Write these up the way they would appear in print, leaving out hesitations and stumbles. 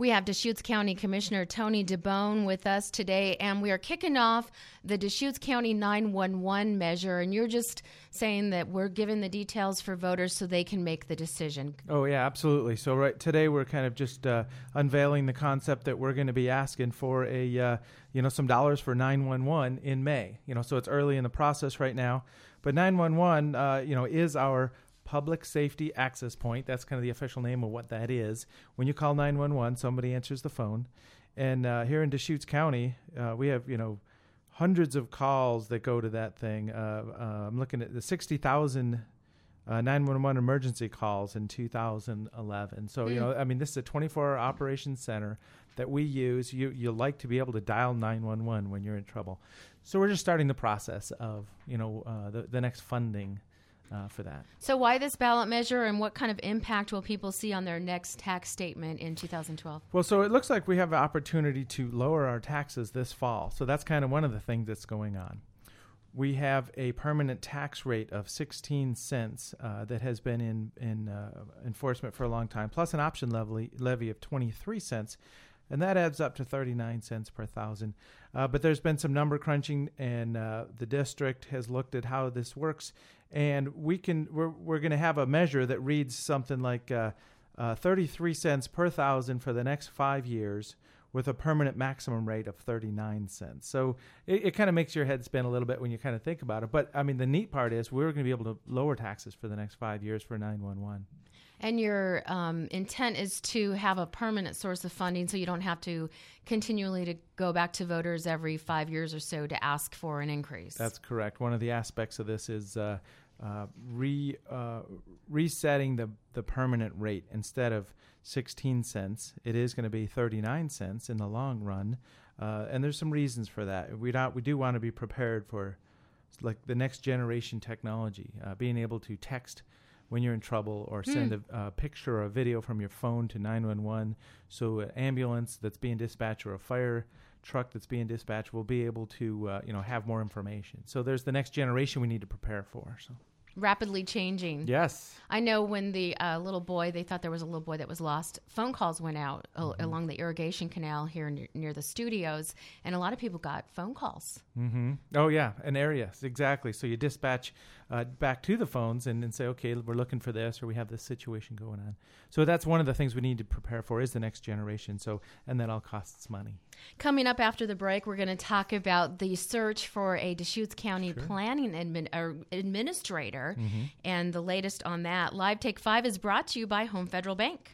We have Deschutes County Commissioner Tony DeBone with us today, and we are kicking off the Deschutes County 911 measure, and you're just saying that we're giving the details for voters so they can make the decision. Oh, yeah, absolutely. So right today we're kind of just unveiling the concept that we're going to be asking for some dollars for 911 in May. So it's early in the process right now, but 911, is our public safety access point. That's kind of the official name of what that is. When you call 911, somebody answers the phone. And here in Deschutes County, we have, hundreds of calls that go to that thing. I'm looking at the 60,000 911 emergency calls in 2011. So, this is a 24-hour operations center that we use. You like to be able to dial 911 when you're in trouble. So we're just starting the process of, the next funding for that. So why this ballot measure, and what kind of impact will people see on their next tax statement in 2012? Well, so it looks like we have an opportunity to lower our taxes this fall. So that's kind of one of the things that's going on. We have a permanent tax rate of 16 cents that has been in enforcement for a long time, plus an option levy of 23 cents. And that adds up to 39 cents per thousand. But there's been some number crunching, and the district has looked at how this works. And we're going to have a measure that reads something like 33 cents per thousand for the next 5 years, with a permanent maximum rate of 39 cents. So it kind of makes your head spin a little bit when you kind of think about it. But, the neat part is we're going to be able to lower taxes for the next 5 years for 911. And your intent is to have a permanent source of funding, so you don't have to continually to go back to voters every 5 years or so to ask for an increase. That's correct. One of the aspects of this is resetting the permanent rate. Instead of 16 cents, it is going to be 39 cents in the long run. And there's some reasons for that. We do want to be prepared for like the next generation technology, being able to text when you're in trouble, or send a picture or a video from your phone to 911, so an ambulance that's being dispatched or a fire truck that's being dispatched will be able to have more information. So there's the next generation we need to prepare for. So rapidly changing. Yes. I know when the little boy, they thought there was a little boy that was lost, phone calls went out along the irrigation canal here near the studios, and a lot of people got phone calls. Mm-hmm. Oh, yeah, an area, exactly. So you dispatch back to the phones and say, okay, we're looking for this, or we have this situation going on. So that's one of the things we need to prepare for, is the next generation. And that all costs money. Coming up after the break, we're going to talk about the search for a Deschutes County planning administrator, and the latest on that. Live Take 5 is brought to you by Home Federal Bank.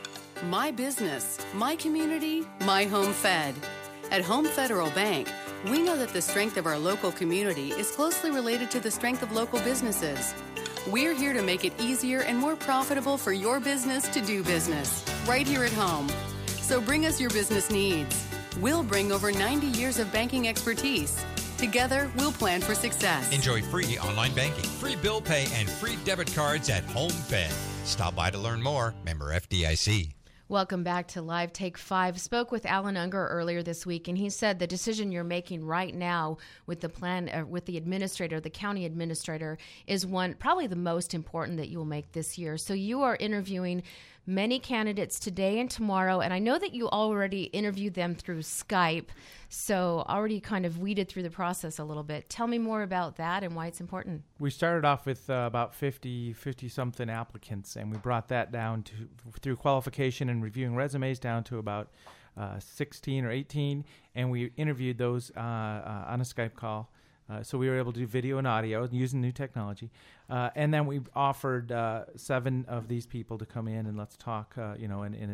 My business, my community, my home fed. At Home Federal Bank, we know that the strength of our local community is closely related to the strength of local businesses. We're here to make it easier and more profitable for your business to do business, right here at home. So bring us your business needs. We'll bring over 90 years of banking expertise. Together, we'll plan for success. Enjoy free online banking, free bill pay, and free debit cards at Home Fed. Stop by to learn more. Member FDIC. Welcome back to Live Take 5. Spoke with Alan Unger earlier this week, and he said the decision you're making right now with the plan, with the administrator, the county administrator, is one probably the most important that you will make this year. So you are interviewing many candidates today and tomorrow, and I know that you already interviewed them through Skype, so already kind of weeded through the process a little bit. Tell me more about that and why it's important. We started off with about 50-something applicants, and we brought that down to, through qualification and reviewing resumes, down to about 16 or 18, and we interviewed those on a Skype call. So we were able to do video and audio using new technology. And then we offered 7 of these people to come in and let's talk, in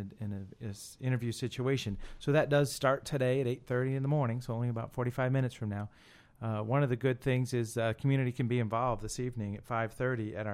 an interview situation. So that does start today at 8:30 in the morning, so only about 45 minutes from now. One of the good things is community can be involved this evening at 5:30 at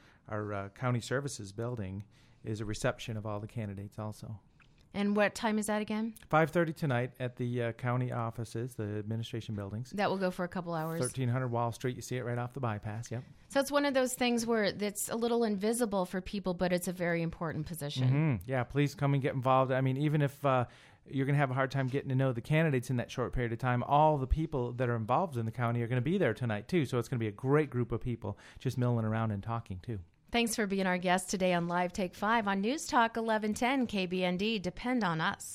our county services building is a reception of all the candidates also. And what time is that again? 5:30 tonight at the county offices, the administration buildings. That will go for a couple hours. 1300 Wall Street. You see it right off the bypass. Yep. So it's one of those things where it's a little invisible for people, but it's a very important position. Mm-hmm. Yeah, please come and get involved. I mean, even if you're going to have a hard time getting to know the candidates in that short period of time, all the people that are involved in the county are going to be there tonight, too. So it's going to be a great group of people just milling around and talking, too. Thanks for being our guest today on Live Take 5 on News Talk 1110 KBND. Depend on us.